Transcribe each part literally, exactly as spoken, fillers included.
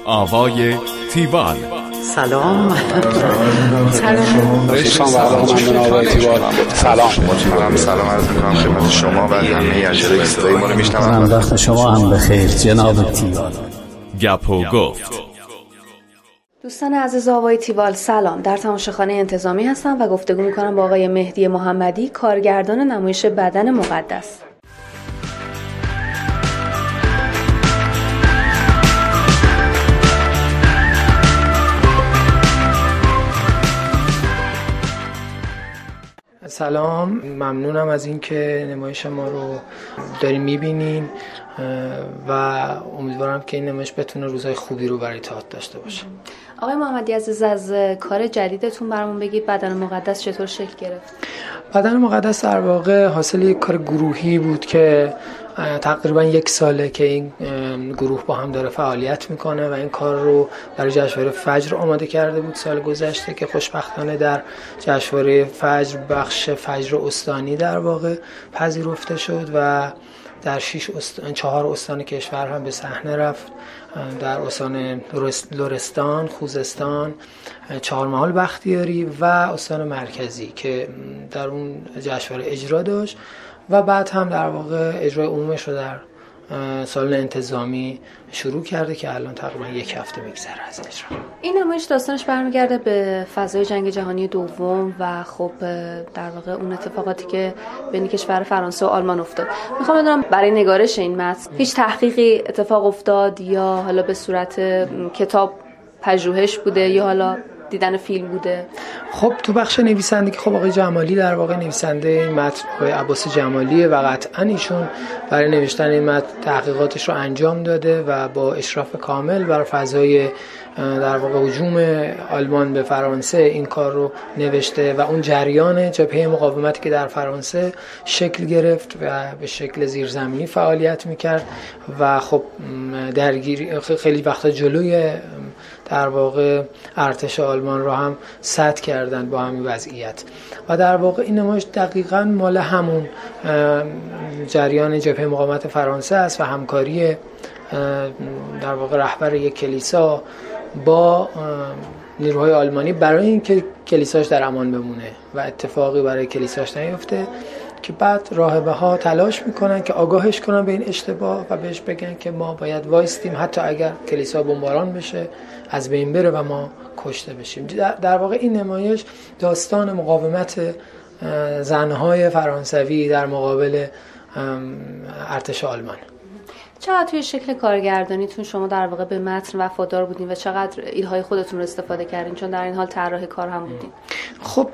آوای تیوال. سلام. سلام. سلام. سلام. سلام عرض می‌کنم خدمت شما و همه اجرای صدای ما رو میشنوم. وقت شما هم بخیر جناب تیوال. گپ و گفت. دوستان عزیز آوای تیوال سلام. در تماشاخانه انتظامی هستم و گفتگو می‌کنم با آقای مهدی محمدی، کارگردان نمایش بدن مقدس. سلام، ممنونم از اینکه نمایش ما رو دارین میبینین و امیدوارم که این نمایش بتونه روزهای خوبی رو برای تئاتر داشته باشه. آقای محمدی عزیز، از کار جدیدتون برامون بگید بدن مقدس چطور شکل گرفت؟ بدن مقدس در واقع حاصل یک کار گروهی بود که تقریبا یک ساله که این گروه با هم داره فعالیت میکنه و این کار رو برای جشنواره فجر آماده کرده بود سال گذشته که خوشبختانه در جشنواره فجر بخش فجر استانی در واقع پذیرفته شد و در شش استان، چهار استان کشور هم به صحنه رفت. در استان لرستان، خوزستان، چهارمحال بختیاری و استان مرکزی که در اون جشنواره اجرا داشت و بعد هم در واقع اجرای عمومش رو در سالن انتظامی شروع کرده که الان تقریبا یک هفته میگذره از اجرا. این نمایش داستانش برمیگرده به فضای جنگ جهانی دوم و خب در واقع اون اتفاقاتی که بین کشور فرانسه و آلمان افتاد. میخوام بدونم برای نگارش این متن هیچ تحقیقی اتفاق افتاد یا حالا به صورت کتاب پژوهش بوده یا حالا دیدن فیلم بوده؟ خب تو بخش نویسندگی خب آقای جمالی در واقع نویسنده این متن آقای عباس جمالیه و قطعا ایشون برای نوشتن این متن تحقیقاتش رو انجام داده و با اشراف کامل بر فضای در واقع هجوم آلمان به فرانسه این کار رو نوشته و اون جریان جبهه مقاومتی که در فرانسه شکل گرفت و به شکل زیرزمینی فعالیت میکرد و خب درگیری خیلی وقتا جلوی در واقع ارتش آلمان رو هم سد کردن با همین وضعیت و در واقع این نمایش دقیقاً مال همون جریان جبهه مقاومت فرانسه است و همکاری در واقع رهبر یک کلیسا با نیروهای آلمانی برای اینکه کلیساش در امان بمونه و اتفاقی برای کلیساش نیفته که بعد راهبه ها تلاش میکنن که آگاهش کنن به این اشتباه و بهش بگن که ما باید وایستیم حتی اگر کلیسا بمباران بشه از بین بره و ما کشته بشیم. در واقع این نمایش داستان مقاومت زنهای فرانسوی در مقابل ارتش آلمان. چقدر توی شکل کارگردانیتون شما در واقع به متن وفادار بودین و چقدر ایده‌های خودتون رو استفاده کردین، چون در این حال طراح کار هم بودین؟ خب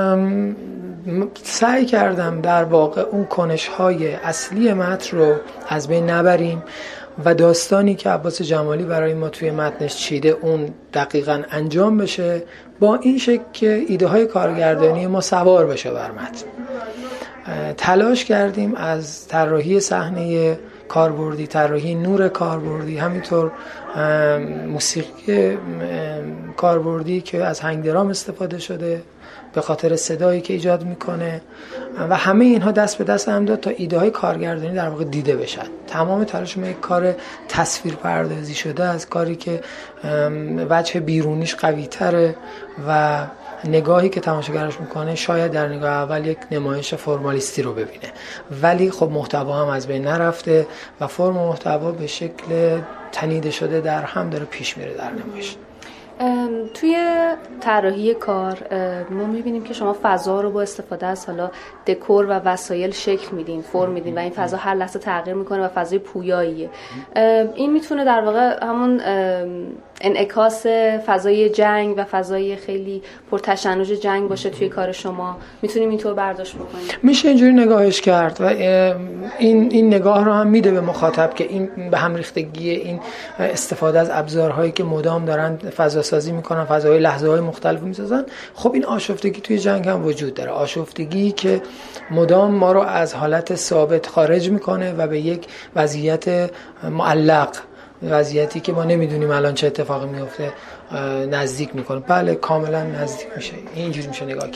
سعی کردم در واقع اون کنش‌های اصلی متن رو از بین نبریم و داستانی که عباس جمالی برای ما توی متنش چیده اون دقیقاً انجام بشه، با این شکل که ایده های کارگردانی ما سوار بشه بر متن. تلاش کردیم از طراحی صحنه کاربردی، طراحی نور کاربردی، همینطور موسیقی کاربردی که از هنگ درام استفاده شده به خاطر صدایی که ایجاد میکنه و همه اینها دست به دست هم داد تا ایده های کارگردانی در واقع دیده بشن. تمام تلاش ما یک کار تصویر پردازی شده از کاری که وجه بیرونیش قوی تره و نگاهی که تماشاگرش میکنه شاید در نگاه اول یک نمایش فرمالیستی رو ببینه، ولی خب محتوا هم از بین نرفته و فرم محتوا به شکل تنیده شده در هم داره پیش میره در نمایش. توی طراحی کار ما میبینیم که شما فضا رو با استفاده از حالا دکور و وسایل شکل میدین، فرم میدین و این فضا هر لحظه تغییر میکنه و فضای پویاییه. این میتونه در واقع همون انعکاس فضای جنگ و فضای خیلی پرتشنج جنگ باشه توی کار شما. میتونیم اینطور برداشت بکنیم؟ میشه اینجوری نگاهش کرد و این این نگاه رو هم میده به مخاطب که این به هم ریختگی این استفاده از ابزارهایی که مدام دارن فضا سازی میکنن، فضاهای لحظه‌های مختلف میسازن. خب این آشفتگی توی جنگ هم وجود داره، آشفتگی که مدام ما رو از حالت ثابت خارج میکنه و به یک وضعیت معلق، وضعیتی که ما نمیدونیم الان چه اتفاقی میفته، نزدیک میکنه. بله کاملا نزدیک میشه، اینجوری میشه نگاه کرد.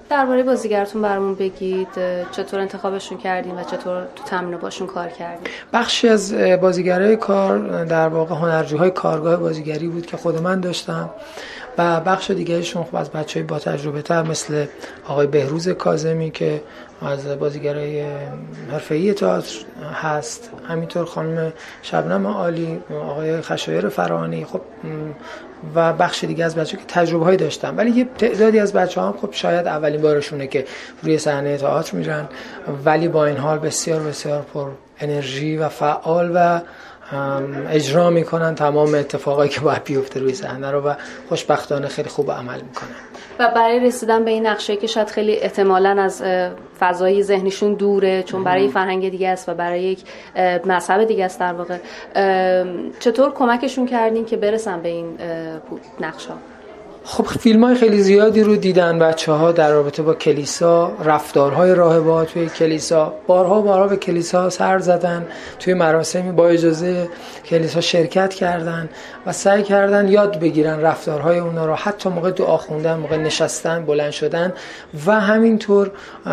درباره بازیگرتون برامون بگید، چطور انتخابشون کردین و چطور تو تمرین باشون کار کردین؟ بخشی از بازیگرای کار در واقع هنرجوهای کارگاه بازیگری بود که خود من داشتم و بخش دیگهشون خب از بچهای با تجربه تر مثل آقای بهروز کاظمی که از بازیگرای حرفه‌ای تئاتر هست، همینطور خانم شبنم عالی، آقای خشایار فرانی، خب و بخش دیگه از بچه‌ها که تجربه هایی داشتن. ولی یه تعدادی از بچه‌ها هم خب شاید اولین بارشونه که روی صحنه تئاتر میرن، ولی با این حال بسیار بسیار پر انرژی و فعال و اجرا میکنن تمام اتفاقایی که باید بیفته روی صحنه رو و خوشبختانه خیلی خوب عمل میکنن. و برای رسیدن به این نقشه که شاید خیلی احتمالاً از فضای ذهنشون دوره، چون برای فرهنگ دیگه است و برای یک مذهب دیگه است در واقع، چطور کمکشون کردین که برسن به این نقشه؟ خب فیلم‌های خیلی زیادی رو دیدن بچه‌ها در رابطه با کلیسا، رفتارهای راهبات توی کلیسا، بارها بارها به کلیسا سر زدن، توی مراسمی با اجازه کلیسا شرکت کردن و سعی کردن یاد بگیرن رفتارهای اونا رو، حتی موقع دعا خوندن، موقع نشستن، بلند شدن و همینطور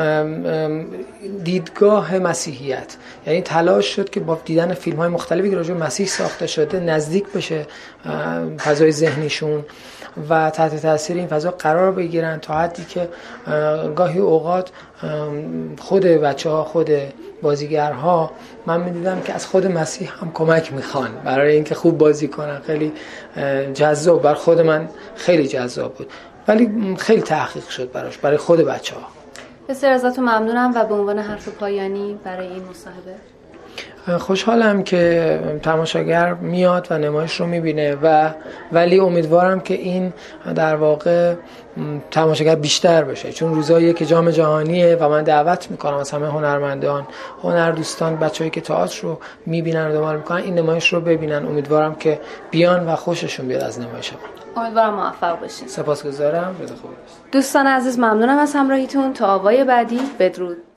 دیدگاه مسیحیت. یعنی تلاش شد که با دیدن فیلم‌های مختلفی که راجع به مسیح ساخته شده نزدیک بشه فضای ذهنیشون و تحت تاثیر این فضا قرار بگیرن، تا حدی که گاهی اوقات خود بچه‌ها، خود بازیگرها، من می‌دیدم که از خود مسیح هم کمک میخوان برای اینکه خوب بازی کنن. خیلی جذاب، بر خود من خیلی جذاب بود، ولی خیلی تحقیق شد براش برای خود بچه‌ها. بسیار ازتون ممنونم و به عنوان حرف پایانی برای این مصاحبه خوشحالم که تماشاگر میاد و نمایش رو میبینه و ولی امیدوارم که این در واقع تماشاگر بیشتر بشه، چون روزاییه که جام جهانیه و من دعوت میکنم از همه هنرمندان، هنردوستان، بچه‌ای که تئاتر رو میبینن و دنبال میکنن این نمایش رو ببینن. امیدوارم که بیان و خوششون بیاد از نمایش ما. امیدوارم موفق باشین. سپاسگزارم. بده خوب. دوستان عزیز ممنونم از همراهیتون. تا آوای بعدی، بدرود.